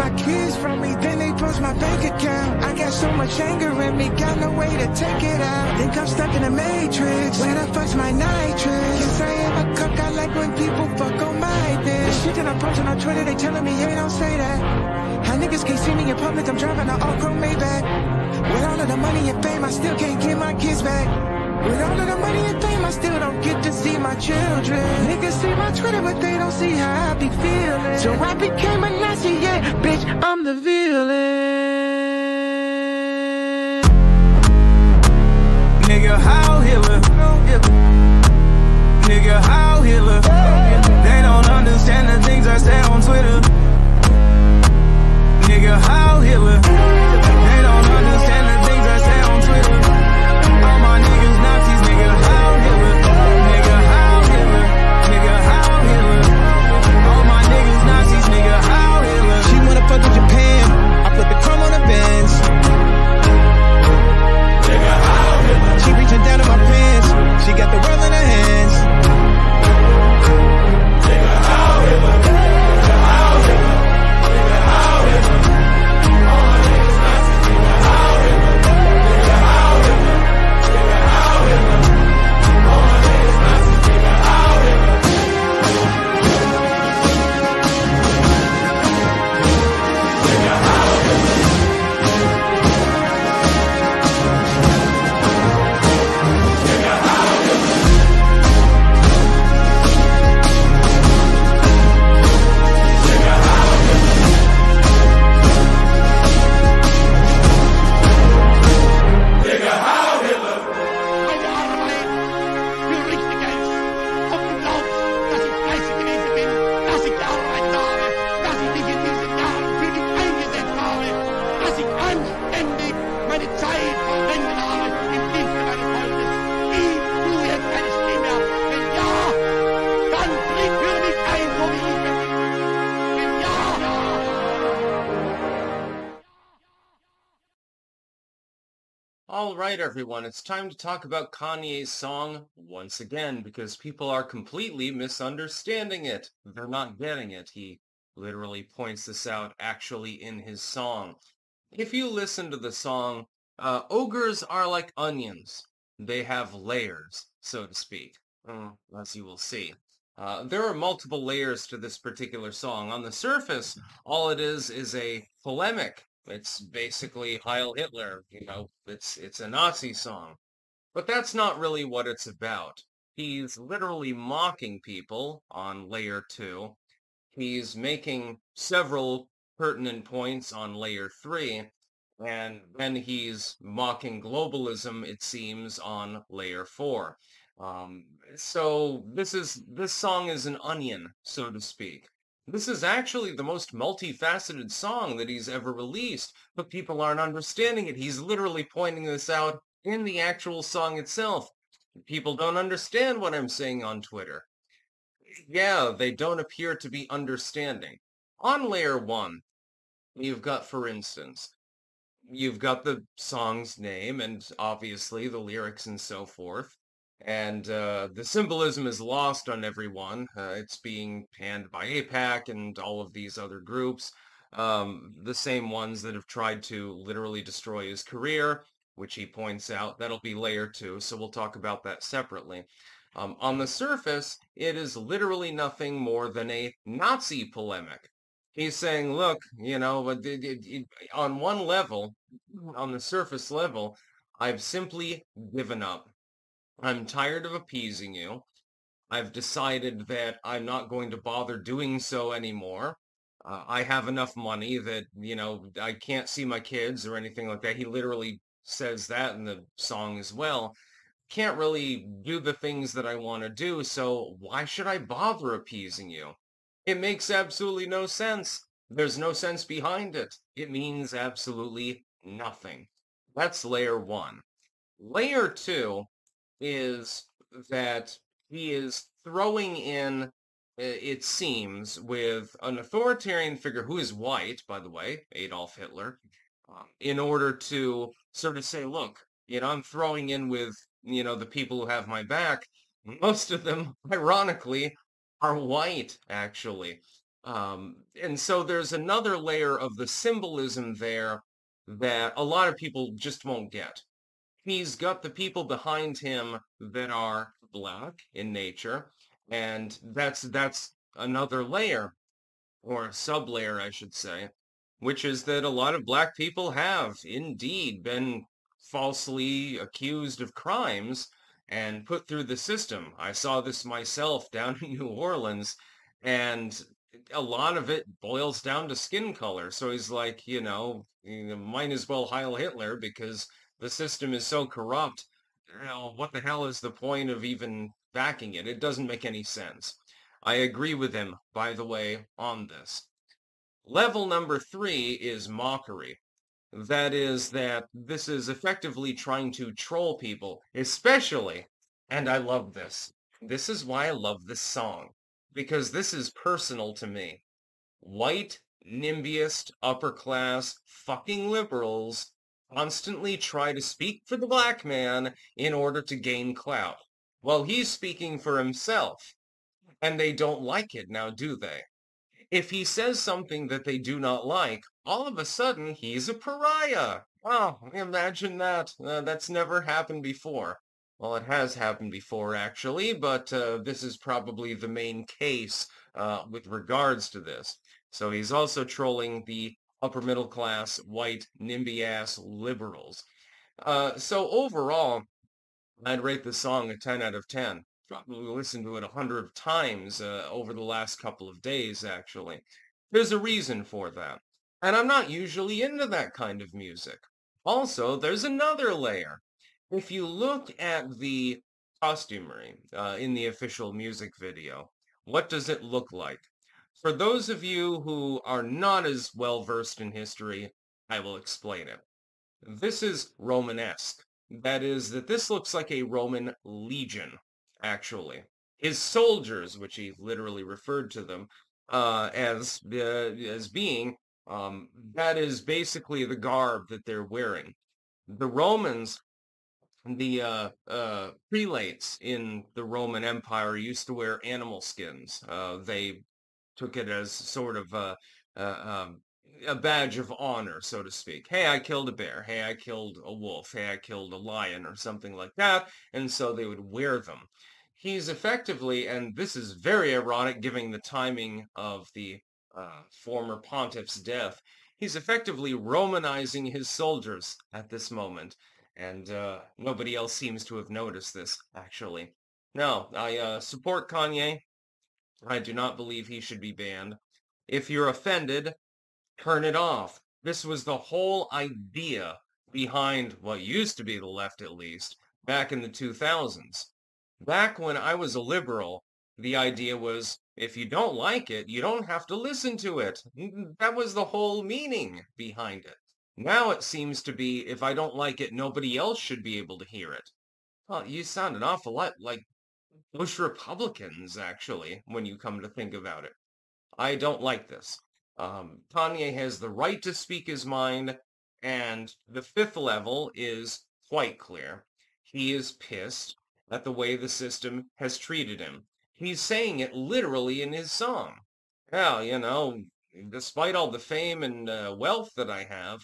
my kids from me, then they froze my bank account. I got so much anger in me, got no way to take it out. Think I'm stuck in a matrix, where the fuck's my nitrous? Yes, I am a cook, I like when people fuck on my bitch. The shit that I'm posting on Twitter, they telling me, hey, don't say that. How niggas can't see me in public, I'm driving an all-chrome Maybach. With all of the money and fame, I still can't get my kids back. With all of the money and fame, I still don't get to see my children. Niggas see my Twitter, but they don't see how I be feeling. So I became a Nazi, yeah, bitch, I'm the villain. Nigga, how Hitler? Nigga, how Hitler? They don't understand the things I say on Twitter. Nigga, how Hitler? They don't understand the things I say on Twitter. All my niggas Nazis, nigga, how Hitler? Nigga, how Hitler? Nigga, how Hitler? All my niggas Nazis, nigga, how Hitler? She wanna fuck with Japan, I put the chrome on the Benz. Nigga, how Hitler? She reaching down in my pants, she got the world in her hands. Nigga, how Hitler? Nigga, how Hitler? Nigga, how Hitler? All my niggas Nazis, nigga, how Hitler? Nigga, how Hitler? Nigga, how Hitler? All my niggas Nazis, nigga, how Hitler? Nigga, how Hitler? Nigga, how Hitler? Nigga, how Hitler? Nigga, how Hitler? Meine Arbeit für richtig Geld. Ob du glaubst, dass ich fleißig gewesen bin, dass ich gearbeitet habe, dass ich mich in diesen Jahren für dich eingesetzt habe, dass ich anständig meine Zeit verwendet habe im Dienste meines Volkes. Gib du jetzt deine Stimme ab. Wenn ja, dann tritt für mich ein, so wie ich es bin. Wenn ja. All right, everyone, it's time to talk about Kanye's song once again because people are completely misunderstanding it. They're not getting it. He literally points this out actually in his song. If you listen to the song, ogres are like onions. They have layers, so to speak, as you will see. There are multiple layers to this particular song. On the surface, all it is a polemic. It's basically Heil Hitler, it's a Nazi song. But that's not really what it's about. He's literally mocking people on layer 2. He's making several pertinent points on layer 3, and then he's mocking globalism, it seems, on layer 4. So this song is an onion, so to speak. This is actually the most multifaceted song that he's ever released, but people aren't understanding it. He's literally pointing this out in the actual song itself. People don't understand what I'm saying on Twitter. Yeah, they don't appear to be understanding. On layer 1, you've got, for instance, you've got the song's name and obviously the lyrics and so forth. And the symbolism is lost on everyone. It's being panned by AIPAC and all of these other groups, the same ones that have tried to literally destroy his career, which he points out. That'll be layer 2, so we'll talk about that separately. On the surface, it is literally nothing more than a Nazi polemic. He's saying, look, on one level, on the surface level, I've simply given up. I'm tired of appeasing you. I've decided that I'm not going to bother doing so anymore. I have enough money that, I can't see my kids or anything like that. He literally says that in the song as well. Can't really do the things that I want to do, so why should I bother appeasing you? It makes absolutely no sense. There's no sense behind it. It means absolutely nothing. That's layer 1. Layer 2 is that he is throwing in, it seems, with an authoritarian figure who is white, by the way, Adolf Hitler, in order to sort of say, look, I'm throwing in with, the people who have my back. Most of them, ironically, are white, actually. And so there's another layer of the symbolism there that a lot of people just won't get. He's got the people behind him that are black in nature, and that's another layer, or a sub-layer, I should say, which is that a lot of black people have indeed been falsely accused of crimes and put through the system. I saw this myself down in New Orleans, and a lot of it boils down to skin color. So he's like, might as well Heil Hitler because the system is so corrupt. What the hell is the point of even backing it? It doesn't make any sense. I agree with him, by the way, on this. Level number 3 is mockery. That is that this is effectively trying to troll people, especially, and I love this. This is why I love this song, because this is personal to me. White, NIMBYist, upper class, fucking liberals constantly try to speak for the black man in order to gain clout. Well, he's speaking for himself, and they don't like it now, do they? If he says something that they do not like, all of a sudden he's a pariah. Wow, imagine that. That's never happened before. Well, it has happened before, actually, but this is probably the main case with regards to this. So he's also trolling the upper middle class, white, NIMBY-ass liberals. So overall, I'd rate the song a 10 out of 10. Probably listened to it 100 times over the last couple of days, actually. There's a reason for that. And I'm not usually into that kind of music. Also, there's another layer. If you look at the costumery in the official music video, what does it look like? For those of you who are not as well versed in history, I will explain it. This is Romanesque. That is, that this looks like a Roman legion, actually. His soldiers, which he literally referred to them as being, that is basically the garb that they're wearing. The Romans, the prelates in the Roman Empire used to wear animal skins. They took it as sort of a badge of honor, so to speak. Hey, I killed a bear. Hey, I killed a wolf. Hey, I killed a lion or something like that. And so they would wear them. He's effectively, and this is very ironic given the timing of the former pontiff's death, he's effectively Romanizing his soldiers at this moment. And nobody else seems to have noticed this, actually. No, I support Kanye. I do not believe he should be banned. If you're offended, turn it off. This was the whole idea behind what used to be the left, at least, back in the 2000s. Back when I was a liberal, the idea was if you don't like it, you don't have to listen to it. That was the whole meaning behind it. Now it seems to be if I don't like it, nobody else should be able to hear it. Well, you sound an awful lot like those Republicans, actually, when you come to think about it. I don't like this. Kanye has the right to speak his mind, and the 5th level is quite clear. He is pissed at the way the system has treated him. He's saying it literally in his song. Well, despite all the fame and wealth that I have,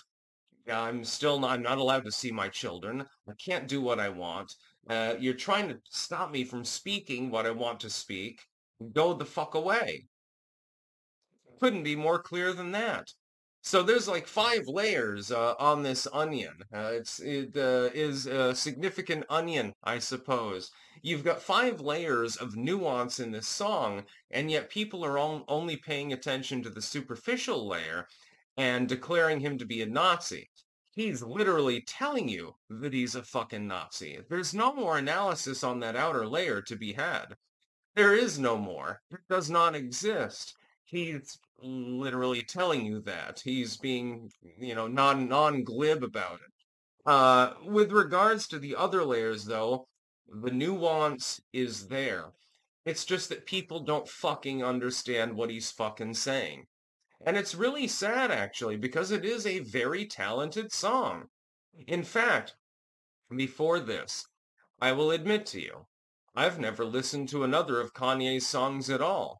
I'm not allowed to see my children. I can't do what I want. You're trying to stop me from speaking what I want to speak. Go the fuck away. Couldn't be more clear than that. So there's like 5 layers on this onion. It is a significant onion, I suppose. You've got 5 layers of nuance in this song, and yet people are only paying attention to the superficial layer and declaring him to be a Nazi. He's literally telling you that he's a fucking Nazi. There's no more analysis on that outer layer to be had. There is no more. It does not exist. He's literally telling you that. He's being, non-glib about it. With regards to the other layers, though, the nuance is there. It's just that people don't fucking understand what he's fucking saying. And it's really sad, actually, because it is a very talented song. In fact, before this, I will admit to you, I've never listened to another of Kanye's songs at all.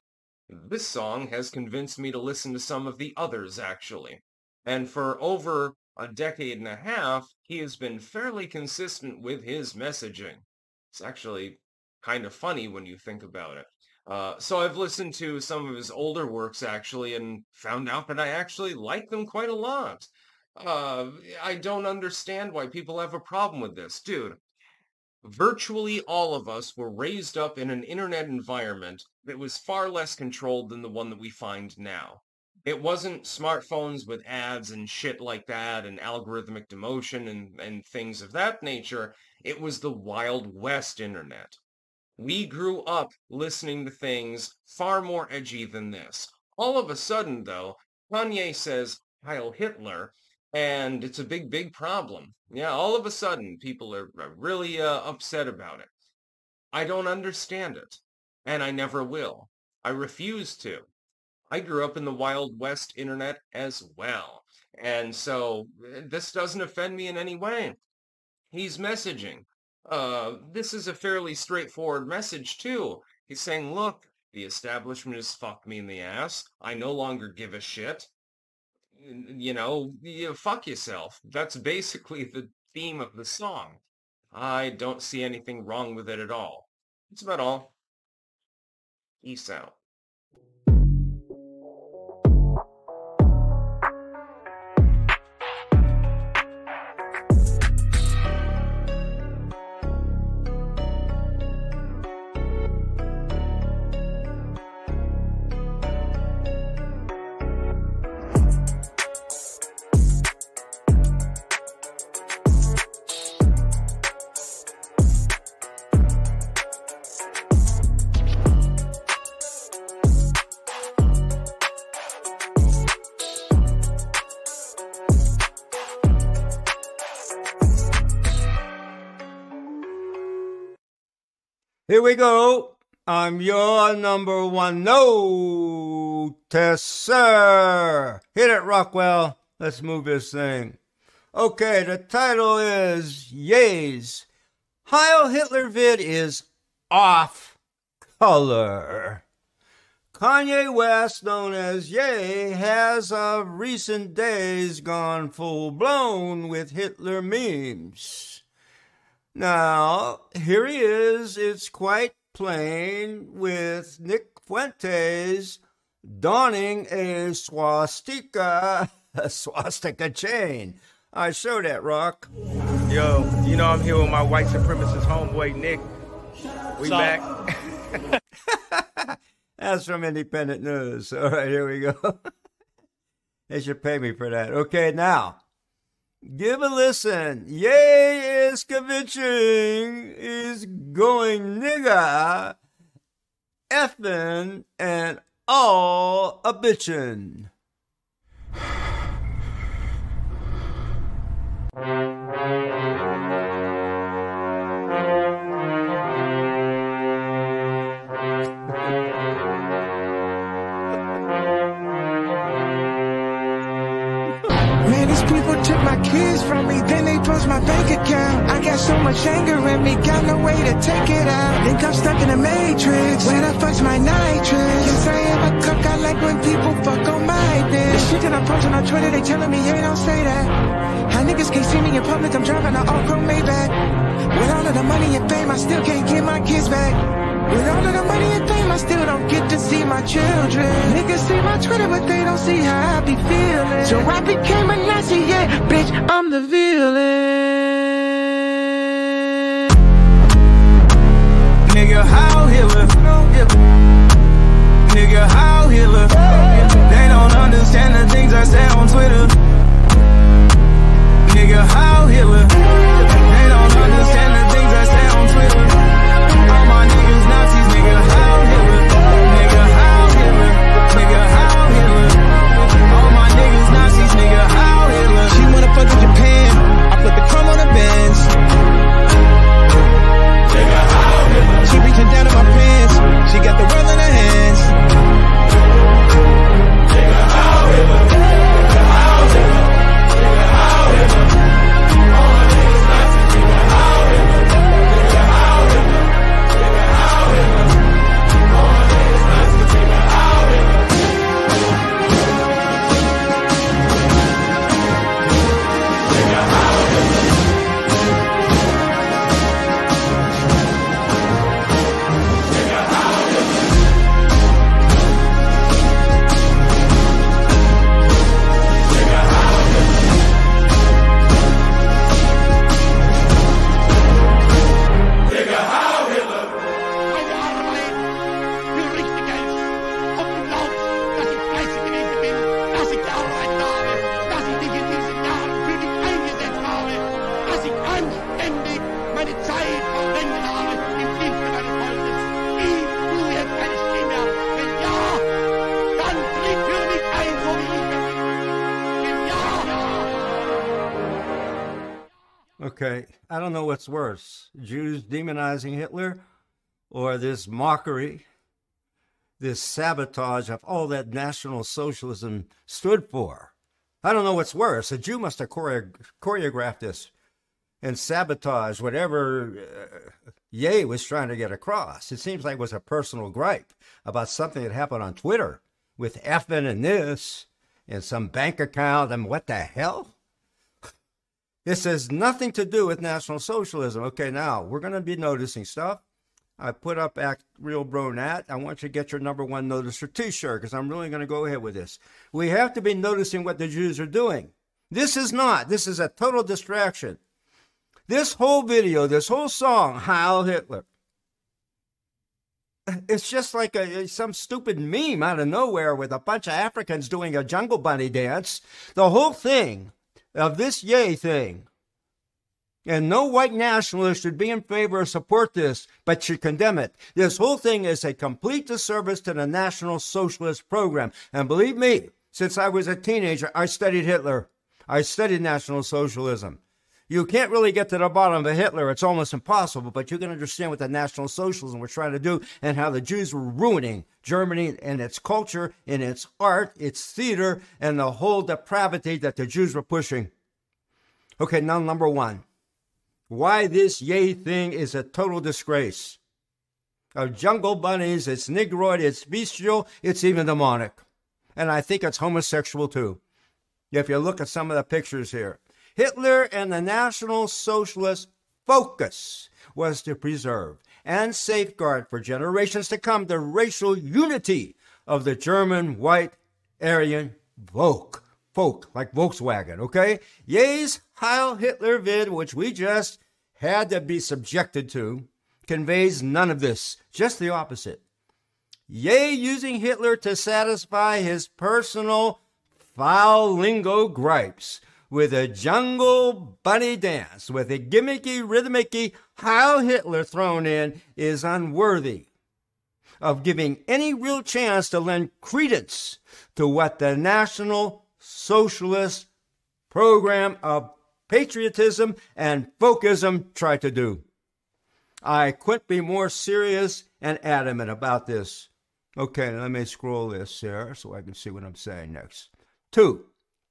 This song has convinced me to listen to some of the others, actually. And for over a decade and a half, he has been fairly consistent with his messaging. It's actually kind of funny when you think about it. So I've listened to some of his older works, actually, and found out that I actually like them quite a lot. I don't understand why people have a problem with this. Dude, virtually all of us were raised up in an internet environment that was far less controlled than the one that we find now. It wasn't smartphones with ads and shit like that and algorithmic demotion and things of that nature. It was the Wild West internet. We grew up listening to things far more edgy than this. All of a sudden, though, Kanye says Heil Hitler, and it's a big, big problem. Yeah, all of a sudden, people are really upset about it. I don't understand it, and I never will. I refuse to. I grew up in the Wild West internet as well, and so this doesn't offend me in any way. He's messaging. This is a fairly straightforward message, too. He's saying, look, the establishment has fucked me in the ass. I no longer give a shit. Fuck yourself. That's basically the theme of the song. I don't see anything wrong with it at all. That's about all. Peace out. Here we go. I'm your number one noticer. Hit it, Rockwell. Let's move this thing. Okay, the title is Ye's Heil Hitler vid is off color. Kanye West, known as Ye, has of recent days gone full-blown with Hitler memes. Now, here he is, it's quite plain, with Nick Fuentes donning a swastika chain. I show that, Rock. Yo, you know I'm here with my white supremacist homeboy, Nick. We back. That's from Independent News. All right, here we go. They should pay me for that. Okay, now. Give a listen. Ye is convincing, is going nigga, effing, and all a bitchin'. Man, these people took my kids from me, then they froze my bank account. I got so much anger in me, got no way to take it out. Think I'm stuck in a matrix, when I fuck's my nitrous. Yes, I am a cuck, I like when people fuck on my bitch. The shit that I'm posting on Twitter, they telling me, hey, don't say that. How niggas can't see me in public, I'm driving an all-chrome Maybach. With all of the money and fame, I still can't get my kids back. With all of the money and fame, I still don't get to see my children. Niggas see my Twitter, but they don't see how I be feeling. So I became a Nazi, yeah, bitch, I'm the villain. Nigga, how Hitler? Nigga, how Hitler? They don't understand the things I say on Twitter. Nigga, how Hitler? They don't understand the things I say on Twitter. All my niggas Nazis, nigga, how Hitler? Nigga, how Hitler? Nigga, how Hitler? All my niggas Nazis, nigga, how Hitler? She wanna fuck in Japan, I put the chrome on the Benz. Nigga, how Hitler? She reaching down in my pants, she got the world Okay, I don't know what's worse, Jews demonizing Hitler or this mockery, this sabotage of all that National Socialism stood for. I don't know what's worse. A Jew must have choreographed this and sabotage whatever Ye was trying to get across. It seems like it was a personal gripe about something that happened on Twitter with effing and this and some bank account and what the hell? This has nothing to do with National Socialism. Okay, now we're going to be noticing stuff. I put up Act Real Bro Nat. I want you to get your number one noticer t-shirt because I'm really going to go ahead with this. We have to be noticing what the Jews are doing. This is a total distraction. This whole video, this whole song, Heil Hitler, it's just like some stupid meme out of nowhere with a bunch of Africans doing a jungle bunny dance. The whole thing of this Ye thing, and no white nationalist should be in favor or support this, but should condemn it. This whole thing is a complete disservice to the National Socialist program. And believe me, since I was a teenager, I studied Hitler. I studied National Socialism. You can't really get to the bottom of Hitler. It's almost impossible, but you can understand what the National Socialism was trying to do and how the Jews were ruining Germany and its culture, and its art, its theater, and the whole depravity that the Jews were pushing. Okay, now number one. Why this Ye thing is a total disgrace. Of jungle bunnies, it's negroid, it's bestial, it's even demonic. And I think it's homosexual too. If you look at some of the pictures here. Hitler and the National Socialist focus was to preserve and safeguard for generations to come the racial unity of the German white Aryan folk like Volkswagen, okay? Ye's Heil Hitler vid, which we just had to be subjected to, conveys none of this, just the opposite. Ye using Hitler to satisfy his personal foul lingo gripes with a jungle bunny dance, with a gimmicky, rhythmicky Heil Hitler thrown in, is unworthy of giving any real chance to lend credence to what the National Socialist program of patriotism and folkism tried to do. I couldn't be more serious and adamant about this. Okay, let me scroll this here so I can see what I'm saying next. 2.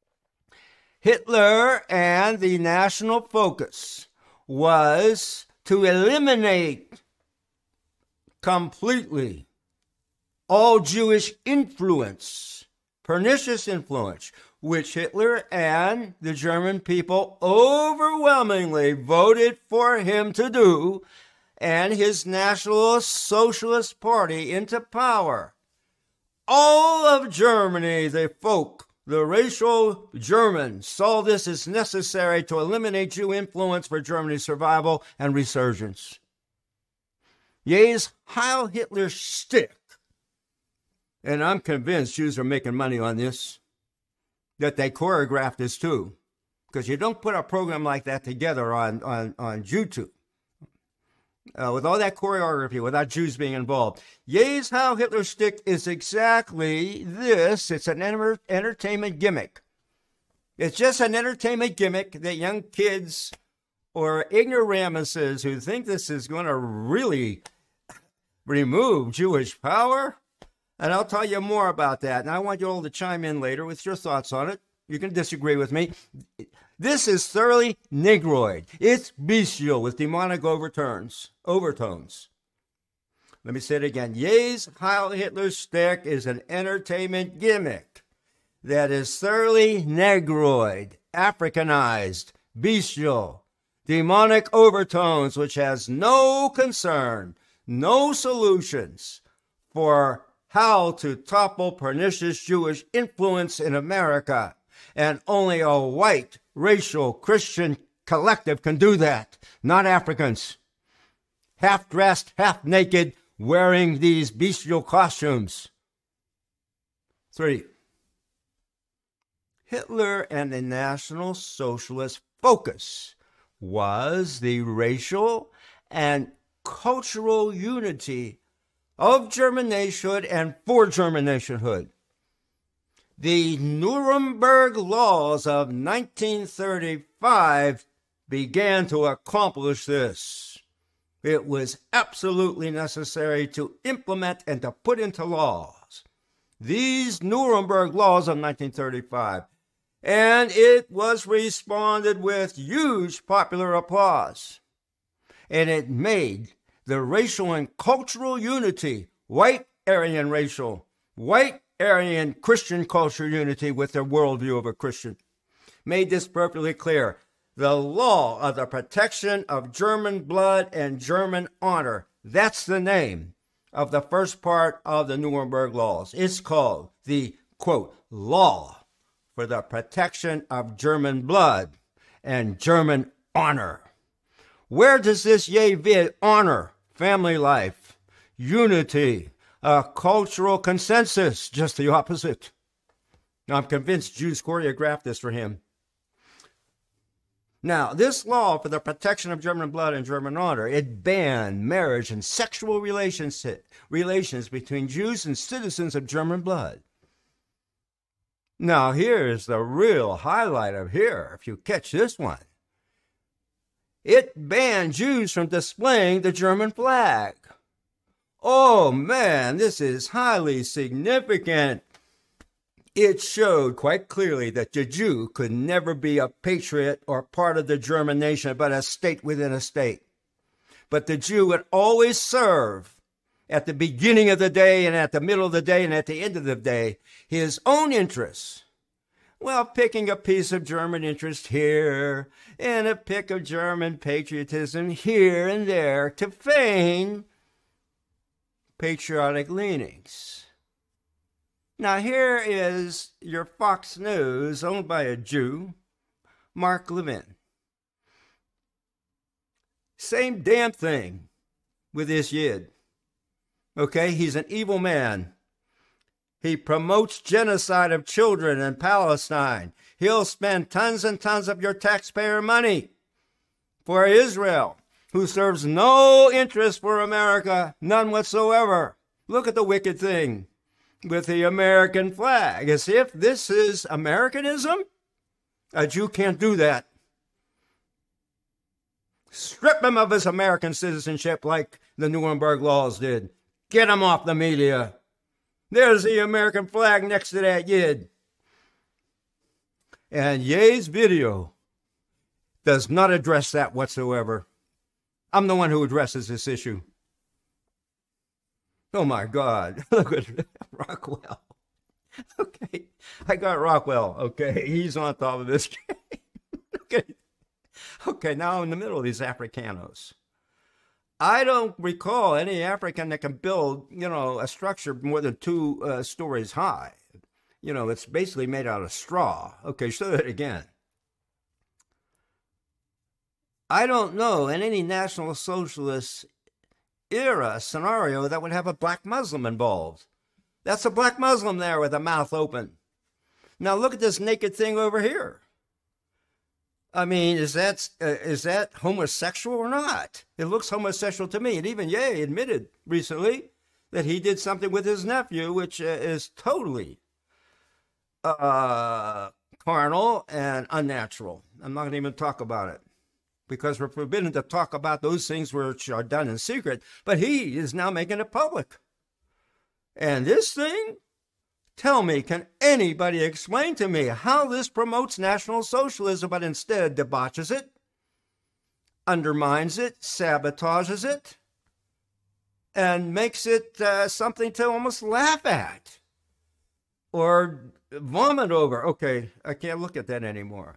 Hitler and the national focus was to eliminate completely all Jewish influence, pernicious influence, which Hitler and the German people overwhelmingly voted for him to do, and his National Socialist Party into power. All of Germany, the folk, the racial Germans, saw this as necessary to eliminate Jew influence for Germany's survival and resurgence. Ye's Heil Hitler shtick, and I'm convinced Jews are making money on this, that they choreographed this too, because you don't put a program like that together on YouTube. With all that choreography, without Jews being involved. Ye's Heil Hitler shtick is exactly this. It's an entertainment gimmick. It's just an entertainment gimmick that young kids or ignoramuses who think this is going to really remove Jewish power. And I'll tell you more about that. And I want you all to chime in later with your thoughts on it. You can disagree with me. This is thoroughly negroid. It's bestial with demonic overtones. Let me say it again. Ye's Heil Hitler shtick is an entertainment gimmick that is thoroughly negroid, Africanized, bestial, demonic overtones, which has no concern, no solutions for how to topple pernicious Jewish influence in America. And only a white, racial, Christian collective can do that, not Africans. Half-dressed, half-naked, wearing these bestial costumes. 3. Hitler and the National Socialist focus was the racial and cultural unity of German nationhood and for German nationhood. The Nuremberg laws of 1935 began to accomplish this. It was absolutely necessary to implement and to put into laws these Nuremberg laws of 1935. And it was responded with huge popular applause. And it made the racial and cultural unity, white Aryan racial, white Aryan Christian culture unity with their worldview of a Christian, made this perfectly clear. The law of the protection of German blood and German honor, that's the name of the first part of the Nuremberg laws. It's called the, quote, law for the protection of German blood and German honor. Where does this vid honor? Family life, unity, a cultural consensus, just the opposite. Now, I'm convinced Jews choreographed this for him. Now, this law for the protection of German blood and German honor, it banned marriage and sexual relations between Jews and citizens of German blood. Now, here's the real highlight of here, if you catch this one. It banned Jews from displaying the German flag. Oh, man, this is highly significant. It showed quite clearly that the Jew could never be a patriot or part of the German nation, but a state within a state. But the Jew would always serve at the beginning of the day and at the middle of the day and at the end of the day his own interests. Well, picking a piece of German interest here and a pick of German patriotism here and there to feign patriotic leanings. Now, here is your Fox News, owned by a Jew, Mark Levin. Same damn thing with this Yid. Okay, he's an evil man. He promotes genocide of children in Palestine. He'll spend tons and tons of your taxpayer money for Israel, who serves no interest for America, none whatsoever. Look at the wicked thing with the American flag, as if this is Americanism. A Jew can't do that. Strip him of his American citizenship like the Nuremberg laws did. Get him off the media. There's the American flag next to that Yid. And Ye's video does not address that whatsoever. I'm the one who addresses this issue. Oh my God, look at Rockwell. Okay, I got Rockwell. Okay, he's on top of this. Okay, now in the middle of these Africanos. I don't recall any African that can build, a structure more than 2 stories high. It's basically made out of straw. Okay, show that again. I don't know in any National Socialist era scenario that would have a black Muslim involved. That's a black Muslim there with a mouth open. Now look at this naked thing over here. I mean, is that homosexual or not? It looks homosexual to me. And even Ye admitted recently that he did something with his nephew, which is totally carnal and unnatural. I'm not going to even talk about it, because we're forbidden to talk about those things which are done in secret. But he is now making it public. And this thing, tell me, can anybody explain to me how this promotes National Socialism, but instead debauches it, undermines it, sabotages it, and makes it something to almost laugh at or vomit over? Okay, I can't look at that anymore.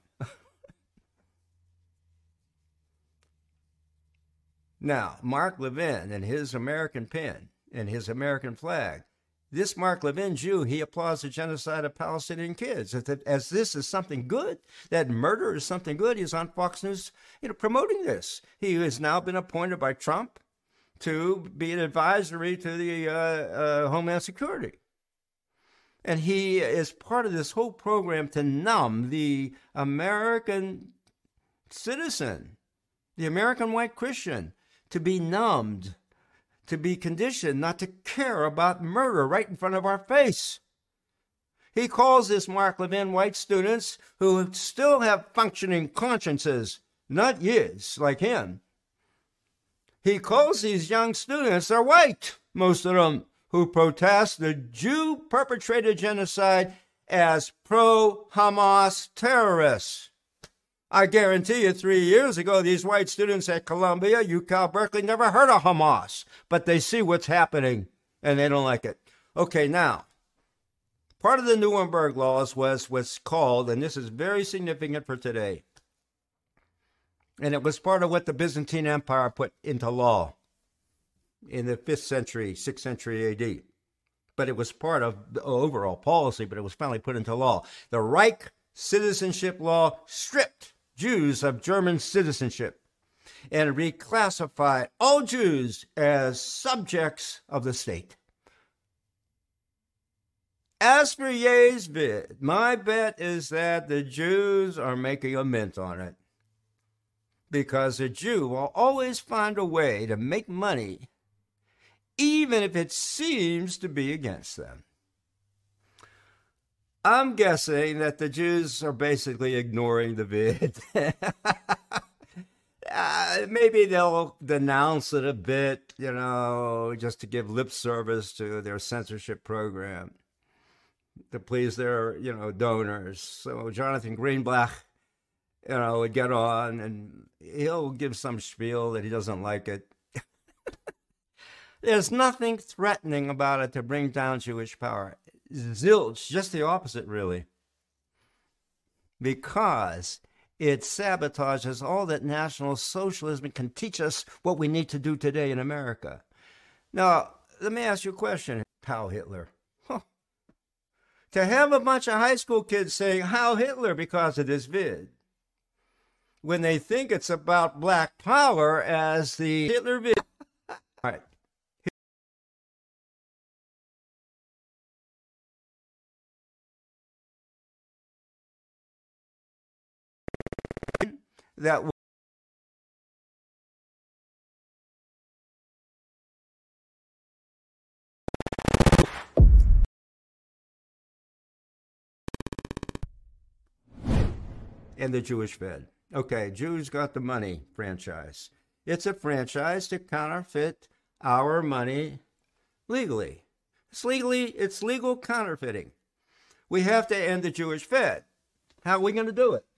Now, Mark Levin and his American pen and his American flag. This Mark Levin Jew, he applauds the genocide of Palestinian kids as this is something good, that murder is something good. He's on Fox News, promoting this. He has now been appointed by Trump to be an advisory to the Homeland Security. And he is part of this whole program to numb the American citizen, the American white Christian, to be numbed, to be conditioned not to care about murder right in front of our face. He calls this Mark Levin white students who still have functioning consciences not Yiddish like him. He calls these young students, they're white, most of them, who protest the Jew-perpetrated genocide as pro-Hamas terrorists. I guarantee you 3 years ago, these white students at Columbia, UCal, Berkeley never heard of Hamas, but they see what's happening and they don't like it. Okay, now, part of the Nuremberg laws was what's called, and this is very significant for today, and it was part of what the Byzantine Empire put into law in the 5th century, 6th century AD. But it was part of the overall policy, but it was finally put into law. The Reich citizenship law stripped Jews of German citizenship and reclassified all Jews as subjects of the state. As for Ye's vid, my bet is that the Jews are making a mint on it, because a Jew will always find a way to make money, even if it seems to be against them. I'm guessing that the Jews are basically ignoring the vid. Maybe they'll denounce it a bit, just to give lip service to their censorship program, to please their, donors. So Jonathan Greenblatt, would get on and he'll give some spiel that he doesn't like it. There's nothing threatening about it to bring down Jewish power. Zilch, just the opposite, really. Because it sabotages all that National Socialism can teach us what we need to do today in America. Now, let me ask you a question, Heil Hitler. To have a bunch of high school kids saying Heil Hitler because of this vid, when they think it's about black power as the Hitler vid. All right. That and the Jewish Fed. Okay, Jews got the money franchise. It's a franchise to counterfeit our money legally. It's legal counterfeiting. We have to end the Jewish Fed. How are we going to do it?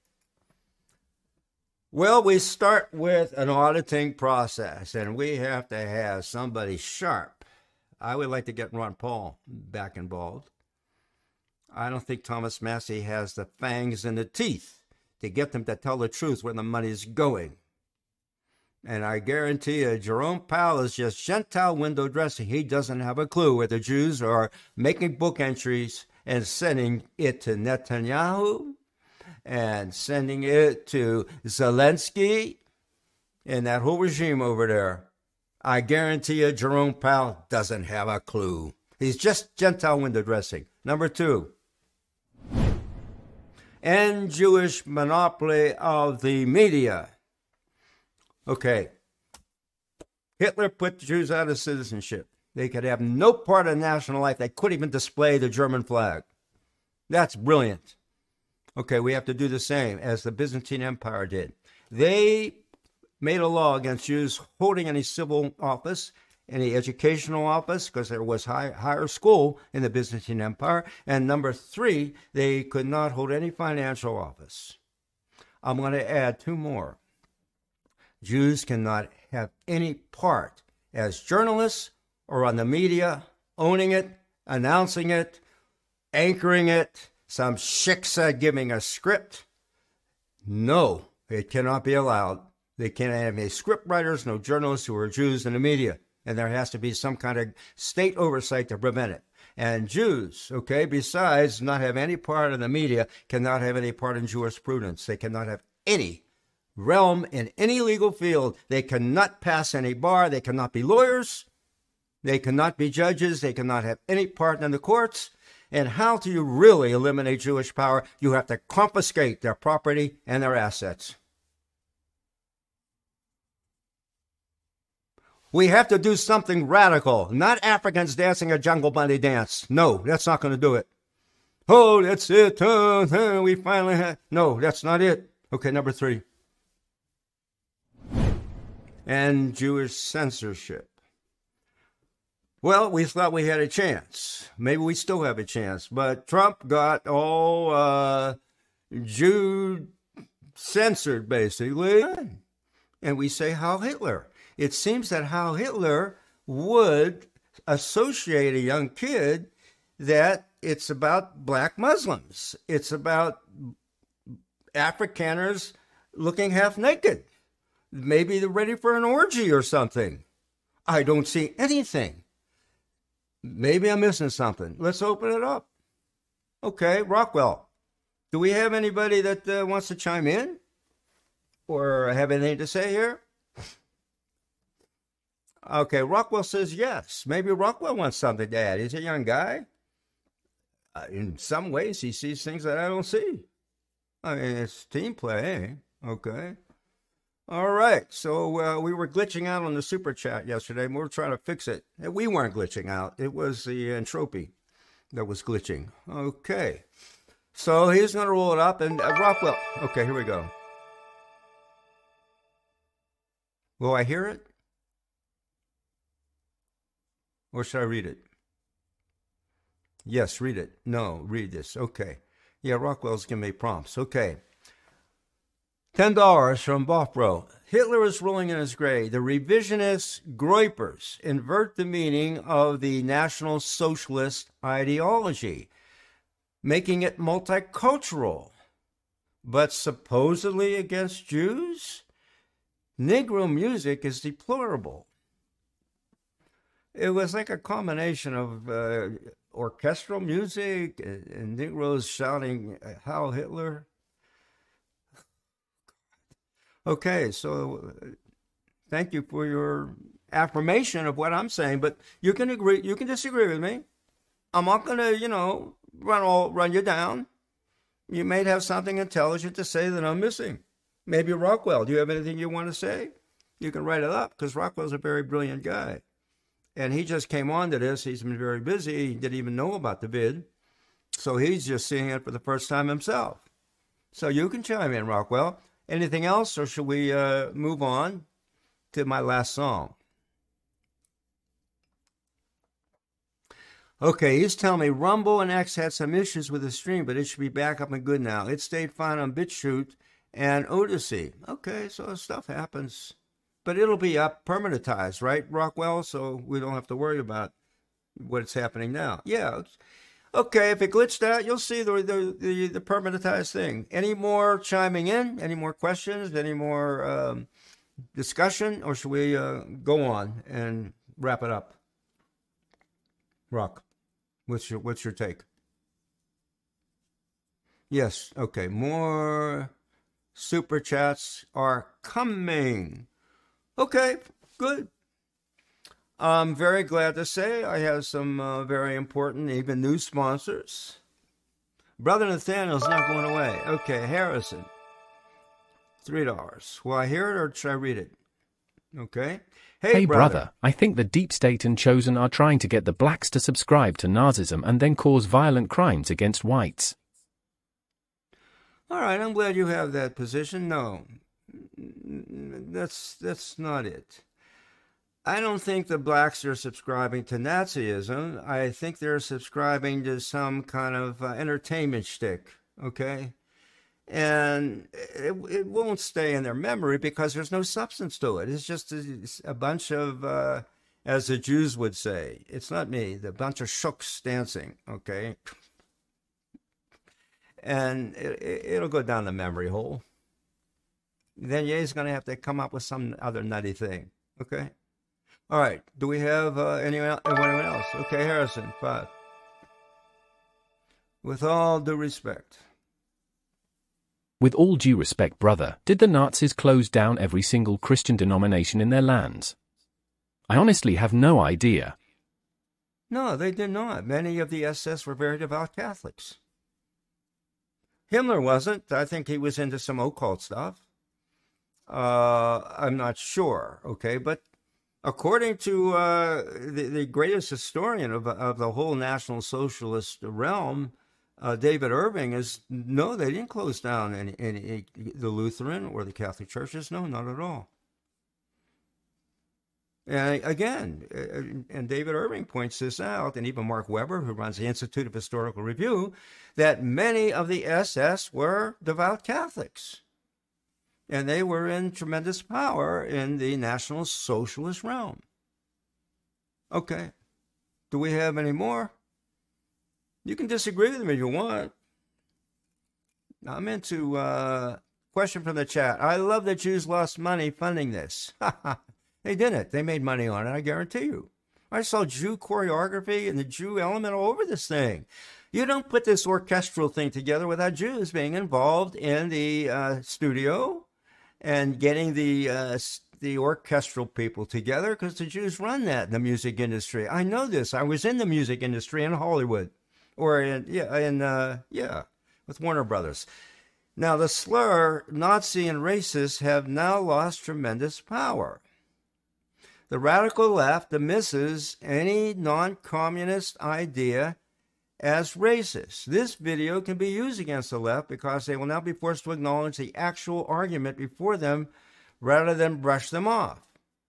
Well, we start with an auditing process, and we have to have somebody sharp. I would like to get Ron Paul back involved. I don't think Thomas Massie has the fangs and the teeth to get them to tell the truth where the money's going. And I guarantee you, Jerome Powell is just Gentile window dressing. He doesn't have a clue where the Jews are making book entries and sending it to Netanyahu and sending it to Zelensky and that whole regime over there. I guarantee you, Jerome Powell doesn't have a clue. He's just Gentile window dressing. Number 2, end Jewish monopoly of the media. Okay, Hitler put the Jews out of citizenship. They could have no part of national life. They couldn't even display the German flag. That's brilliant. Okay, we have to do the same as the Byzantine Empire did. They made a law against Jews holding any civil office, any educational office, because there was higher school in the Byzantine Empire. And number 3, they could not hold any financial office. I'm going to add 2 more. Jews cannot have any part as journalists or on the media, owning it, announcing it, anchoring it, some shiksa giving a script. No, it cannot be allowed. They can't have any script writers, no journalists who are Jews in the media. And there has to be some kind of state oversight to prevent it. And Jews, okay, besides not have any part in the media, cannot have any part in jurisprudence. They cannot have any realm in any legal field. They cannot pass any bar. They cannot be lawyers. They cannot be judges. They cannot have any part in the courts. And how do you really eliminate Jewish power? You have to confiscate their property and their assets. We have to do something radical, not Africans dancing a jungle bunny dance. No, that's not going to do it. Oh, that's it. We finally have. No, that's not it. Okay, number 3. and Jewish censorship. Well, we thought we had a chance. Maybe we still have a chance, but Trump got all Jew censored, basically. And we say Heil Hitler. It seems that Heil Hitler would associate a young kid that it's about black Muslims. It's about Afrikaners looking half naked. Maybe they're ready for an orgy or something. I don't see anything. Maybe I'm missing something. Let's open it up. Okay, Rockwell. Do we have anybody that wants to chime in? Or have anything to say here? Okay, Rockwell says yes. Maybe Rockwell wants something to add. He's a young guy. In some ways, he sees things that I don't see. I mean, it's team play, eh? Okay. All right. So we were glitching out on the super chat yesterday, and we were trying to fix it. We weren't glitching out. It was the entropy that was glitching. Okay. So he's going to roll it up, and Rockwell. Okay, here we go. Will I hear it? Or should I read it? Yes, read it. No, read this. Okay. Yeah, Rockwell's giving me prompts. Okay. $10 from Boffbro. Hitler is rolling in his grave. The revisionist groypers invert the meaning of the National Socialist ideology, making it multicultural, but supposedly against Jews? Negro music is deplorable. It was like a combination of orchestral music and Negroes shouting Heil Hitler. Okay, so thank you for your affirmation of what I'm saying, but you can agree, you can disagree with me. I'm not going to, run you down. You may have something intelligent to say that I'm missing. Maybe Rockwell, do you have anything you want to say? You can write it up, because Rockwell's a very brilliant guy. And he just came on to this. He's been very busy. He didn't even know about the bid. So he's just seeing it for the first time himself. So you can chime in, Rockwell. Anything else, or should we move on to my last song? Okay, he's telling me Rumble and X had some issues with the stream, but it should be back up and good now. It stayed fine on BitChute and Odyssey. Okay, so stuff happens. But it'll be up permanentized, right, Rockwell? So we don't have to worry about what's happening now. Yeah. Okay, if it glitched out, you'll see the permanentized thing. Any more chiming in? Any more questions? Any more discussion? Or should we go on and wrap it up? Rock, what's your take? Yes, okay. More super chats are coming. Okay, good. I'm very glad to say I have some very important, even new sponsors. Brother Nathaniel's not going away. Okay, Harrison, $3. Will I hear it or should I read it? Okay. Hey, brother, I think the deep state and Chosen are trying to get the blacks to subscribe to Nazism and then cause violent crimes against whites. All right, I'm glad you have that position. No, that's not it. I don't think the blacks are subscribing to Nazism. I think they're subscribing to some kind of entertainment shtick, okay? And it won't stay in their memory because there's no substance to it. It's just a bunch of, as the Jews would say, it's not me, the bunch of shooks dancing, okay? And it'll go down the memory hole. Then Ye's going to have to come up with some other nutty thing, okay? All right, do we have anyone else? Okay, Harrison, 5. With all due respect. With all due respect, brother, did the Nazis close down every single Christian denomination in their lands? I honestly have no idea. No, they did not. Many of the SS were very devout Catholics. Himmler wasn't. I think he was into some occult stuff. I'm not sure, okay, but according to the greatest historian of the whole National Socialist realm, David Irving, no, they didn't close down any the Lutheran or the Catholic churches. No, not at all. Again, and David Irving points this out, and even Mark Weber, who runs the Institute of Historical Review, that many of the SS were devout Catholics. And they were in tremendous power in the National Socialist realm. Okay. Do we have any more? You can disagree with me if you want. I'm into question from the chat. I love that Jews lost money funding this. They didn't. They made money on it, I guarantee you. I saw Jew choreography and the Jew element all over this thing. You don't put this orchestral thing together without Jews being involved in the studio and getting the orchestral people together, because the Jews run that in the music industry. I know this. I was in the music industry in Hollywood, or with Warner Brothers. Now, the slur Nazi and racist have now lost tremendous power. The radical left dismisses any non-communist idea as racist. This video can be used against the left because they will now be forced to acknowledge the actual argument before them rather than brush them off.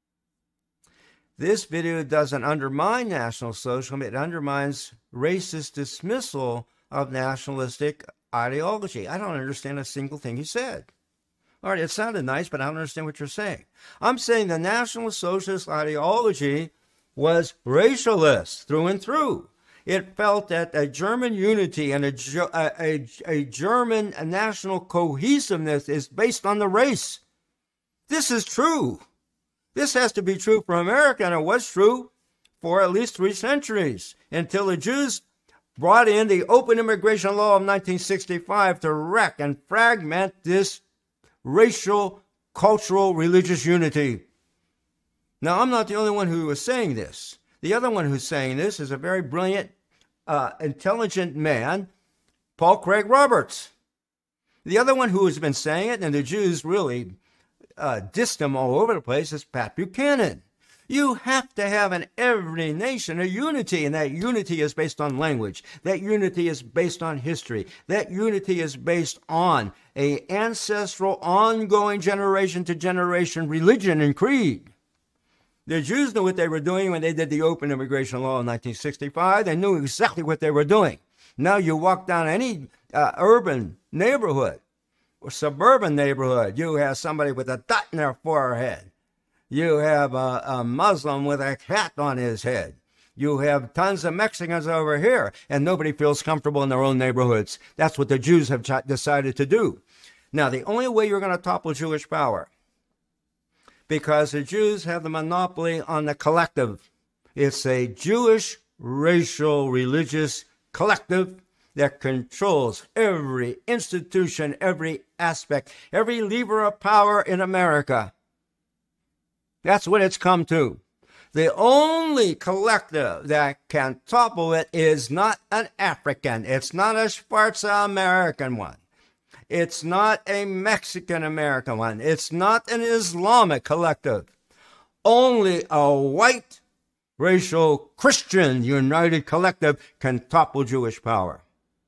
This video doesn't undermine National Socialism. It undermines racist dismissal of nationalistic ideology. I don't understand a single thing he said. All right, it sounded nice, but I don't understand what you're saying. I'm saying the National Socialist ideology was racialist through and through. It felt that a German unity and a German national cohesiveness is based on the race. This is true. This has to be true for America, and it was true for at least 3 centuries, until the Jews brought in the open immigration law of 1965 to wreck and fragment this racial, cultural, religious unity. Now, I'm not the only one who is saying this. The other one who's saying this is a very brilliant, intelligent man, Paul Craig Roberts. The other one who has been saying it, and the Jews really dissed him all over the place, is Pat Buchanan. You have to have in every nation a unity, and that unity is based on language. That unity is based on history. That unity is based on an ancestral, ongoing generation-to-generation religion and creed. The Jews knew what they were doing when they did the open immigration law in 1965. They knew exactly what they were doing. Now you walk down any urban neighborhood or suburban neighborhood, you have somebody with a dot in their forehead. You have a Muslim with a hat on his head. You have tons of Mexicans over here, and nobody feels comfortable in their own neighborhoods. That's what the Jews have decided to do. Now, the only way you're going to topple Jewish power, because the Jews have the monopoly on the collective. It's a Jewish, racial, religious collective that controls every institution, every aspect, every lever of power in America. That's what it's come to. The only collective that can topple it is not an African. It's not a Schwarzer American one. It's not a Mexican American one. It's not an Islamic collective. Only a white, racial, Christian united collective can topple Jewish power.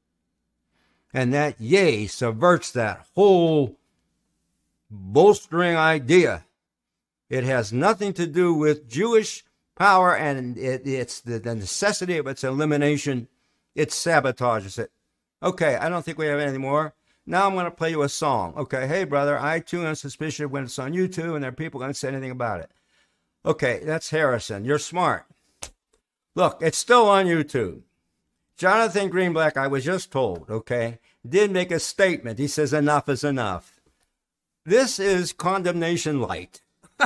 And that, subverts that whole bolstering idea. It has nothing to do with Jewish power, and it's the necessity of its elimination. It sabotages it. Okay, I don't think we have anything more. Now I'm going to play you a song. Okay, hey, brother, I too am suspicious when it's on YouTube, and there are people going to say anything about it. Okay, that's Harrison. You're smart. Look, it's still on YouTube. Jonathan Greenblatt, I was just told, okay, did make a statement. He says enough is enough. This is condemnation light.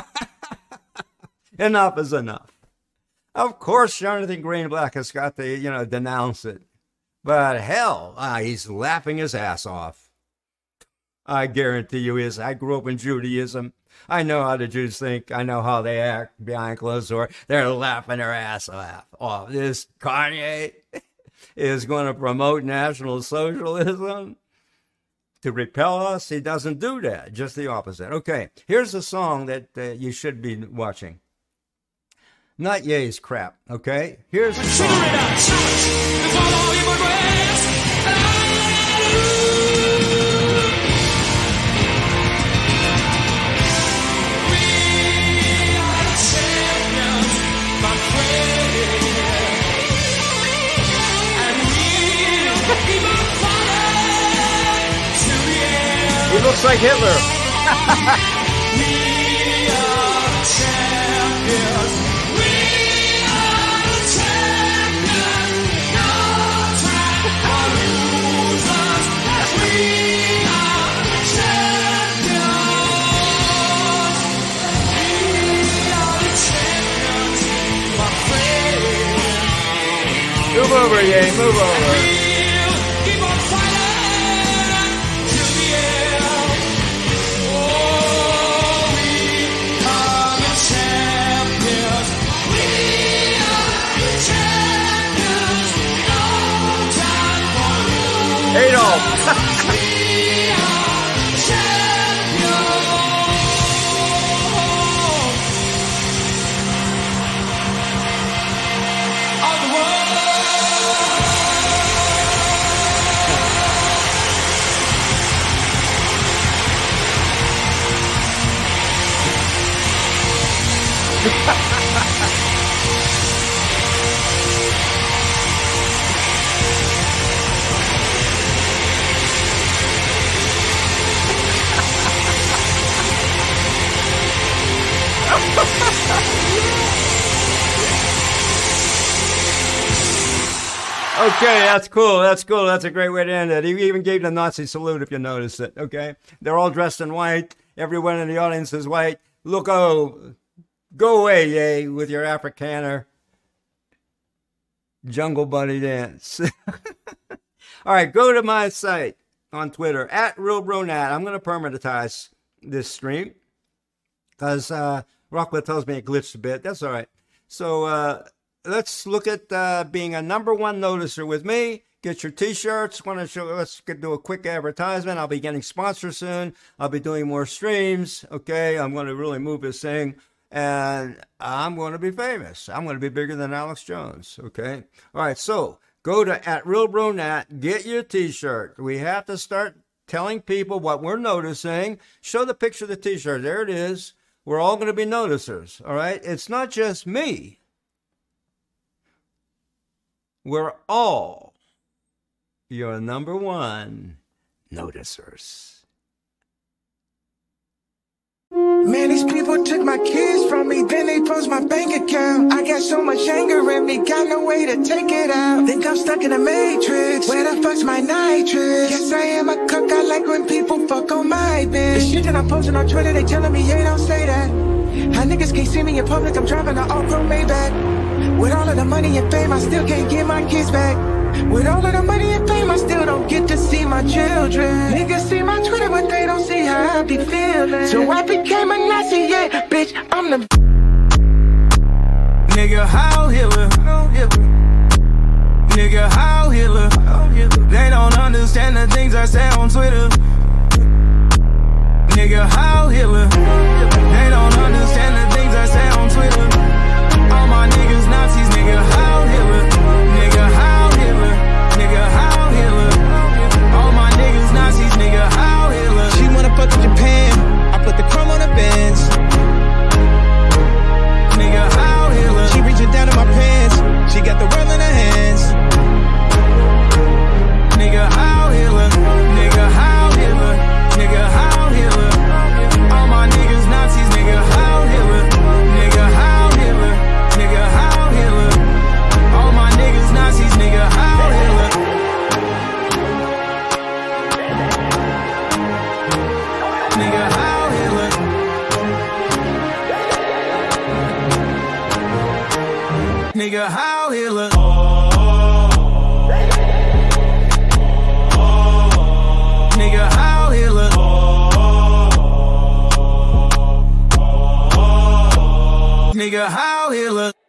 Enough is enough. Of course, Jonathan Greenblatt has got to, denounce it. But hell, he's laughing his ass off. I guarantee you he is. I grew up in Judaism. I know how the Jews think. I know how they act behind closed doors. They're laughing their ass off. This Kanye is going to promote National Socialism to repel us. He doesn't do that. Just the opposite. Okay, here's a song that you should be watching. Not Ye's crap, okay? Here's the song. looks like Hitler. Move over, Ye, move over. Adolf. Okay, that's cool. That's cool. That's a great way to end it. He even gave the Nazi salute, if you noticed it. Okay, they're all dressed in white. Everyone in the audience is white. Look, go away, Ye, with your Afrikaner jungle bunny dance. All right, go to my site on Twitter at RealBroNat. I'm going to permanentize this stream because Rockwell tells me it glitched a bit. That's all right. So let's look at being a number one noticer with me. Get your T-shirts. Let's do a quick advertisement. I'll be getting sponsors soon. I'll be doing more streams. Okay, I'm going to really move this thing, and I'm going to be famous. I'm going to be bigger than Alex Jones. Okay, all right. So go to at RealBroNat. Get your T-shirt. We have to start telling people what we're noticing. Show the picture of the T-shirt. There it is. We're all going to be noticers. All right. It's not just me. We're all your number one noticers. Man, these people took my kids from me, then they froze my bank account. I got so much anger in me, got no way to take it out. Think I'm stuck in a matrix, where the fuck's my nitrous? Guess I am a cook, I like when people fuck on my bitch. The shit that I'm posting on Twitter, they telling me, hey, don't say that. How niggas can't see me in public, I'm driving an all-pro Maybach. With all of the money and fame, I still can't get my kids back. With all of the money and fame, I still don't get to see my children. Niggas see my Twitter, but they don't see how I be feeling. So I became a Nazi, yeah, bitch, I'm the Nigga, how Hitler? Nigga, how Hitler? They don't understand the things I say on Twitter. Nigga, how Hitler? They don't understand the things I say on Twitter. All my niggas Nazis, nigga, how Hitler? Nigga, how Hitler? Nigga, how Hitler? All my niggas Nazis, nigga, how Hitler? She wanna fuck in Japan. I put the chrome on the Benz. Nigga, how Hitler? She reaching down in my pants. She got the world in her hands. Nigga, how Hitler? Nigga, how Hitler? Nigga, how Hitler? All my niggas Nazis, nigga, how Hitler? Nigga, how Hitler? Nigga, how Hitler? All my niggas Nazis, nigga, how Hitler? Nigga, how Hitler? Nigga, how Hitler? Nigga, how Hitler? Nigga, how Hitler?